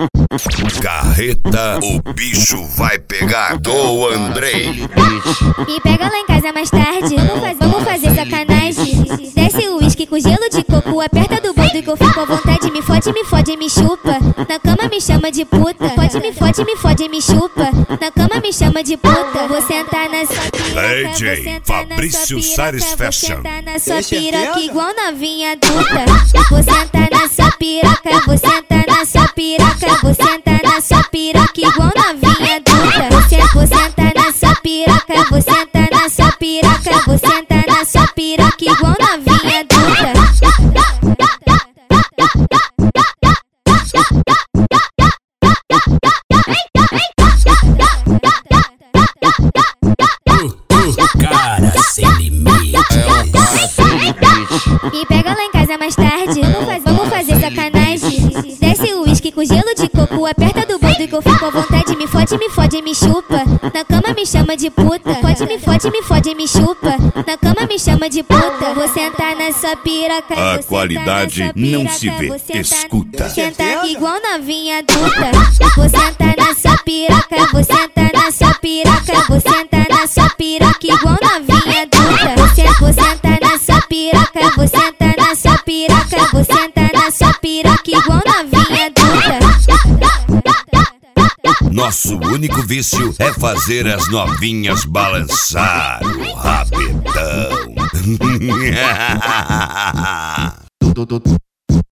Carreta, o bicho vai pegar do Andrei. Me pega lá em casa mais tarde, vamos fazer sacanagem. Desce o uísque com gelo de coco, aperta do bando que eu fico à vontade. Me fode, me chupa, na cama me chama de puta. Me fode, me chupa, na cama me chama de puta. Vou sentar na sua piroca, DJ Fabrício Salles Fashion. vou sentar na sua piroca igual novinha adulta. Vou sentar na sua piroca, vou sentar na sua piroca, vou sentar na sua piroca igual novinha adulta. Vou sentar na sua piroca, vou sentar na sua piroca, vou sentar na sua piroca igual novinha adulta. Cara sem limite. Me pega lá em casa mais tarde, vamos fazer sacanagem. Desce o uísque com gelo de coco, aperta do bando que eu fico à vontade. Me fode, me chupa, na cama me chama de puta. Me fode, me chupa, na cama me chama de puta. Vou sentar na sua piroca, A qualidade não se vê, escuta. Sentar igual novinha adulta. Vou sentar na sua piroca, vou sentar na sua piroca, vou sentar na sua piroca igual novinha adulta. Vou sentar na sua piroca, vou sentar na sua piroca, vou sentar na sua piroca igual novinha adulta. Nosso único vício é fazer as novinhas balançar o rabetão.